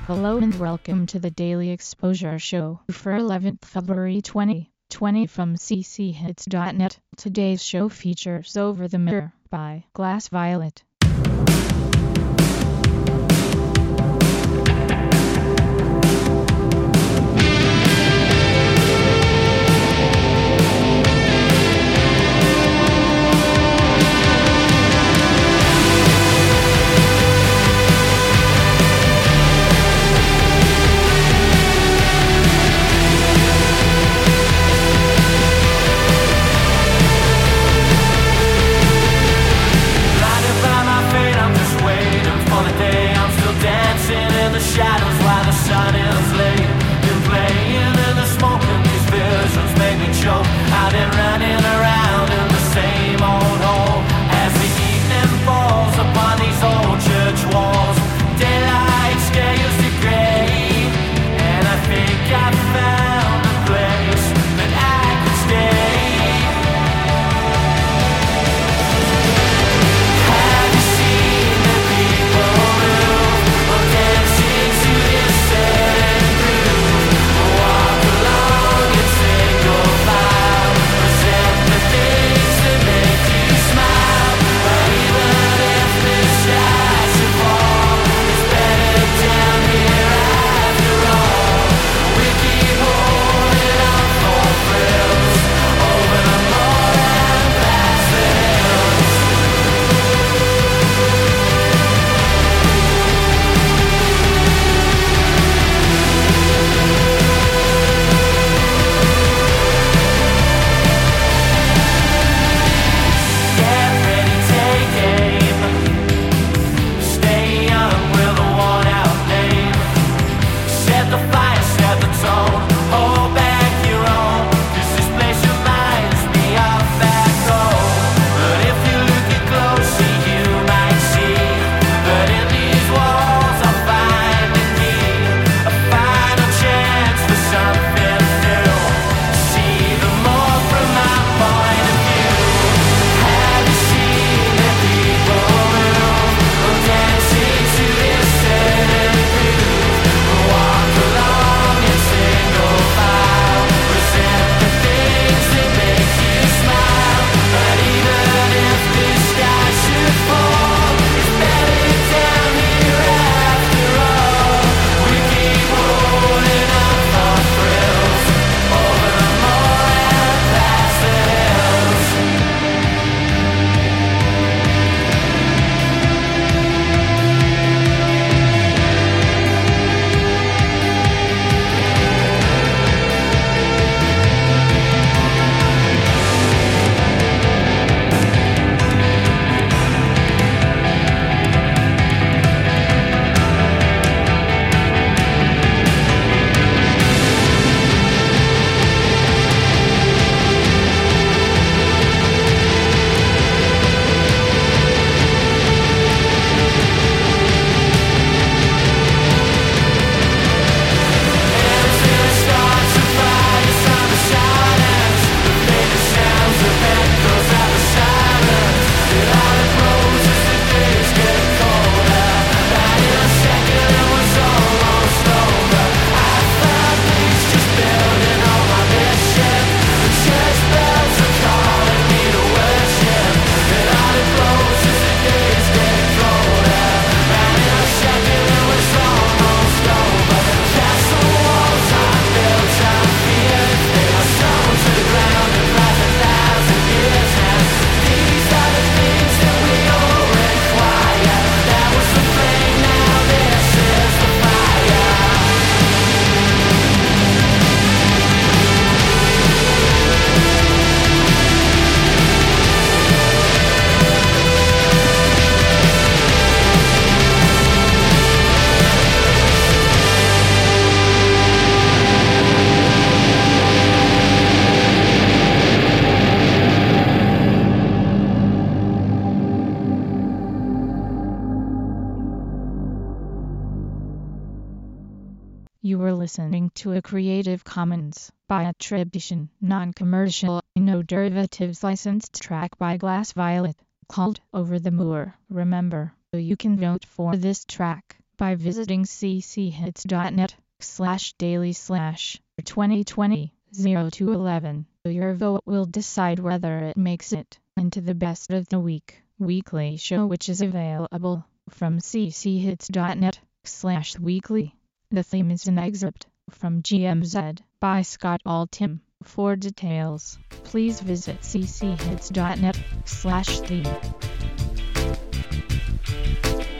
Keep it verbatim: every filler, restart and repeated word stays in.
Hello and welcome to the Daily Exposure Show for eleventh February twenty twenty from c c hits dot net. Today's show features Over the Mirror by Glass Violet. You were listening to a Creative Commons by attribution, non-commercial, no derivatives licensed track by Glass Violet, called Over the Moor. Remember, you can vote for this track by visiting cchits.net slash daily slash 2020 02 11. Your vote will decide whether it makes it into the best of the week weekly show, which is available from cchits.net slash weekly. The theme is an excerpt from G M Z by Scott Altham. For details, please visit cchits.net slash theme.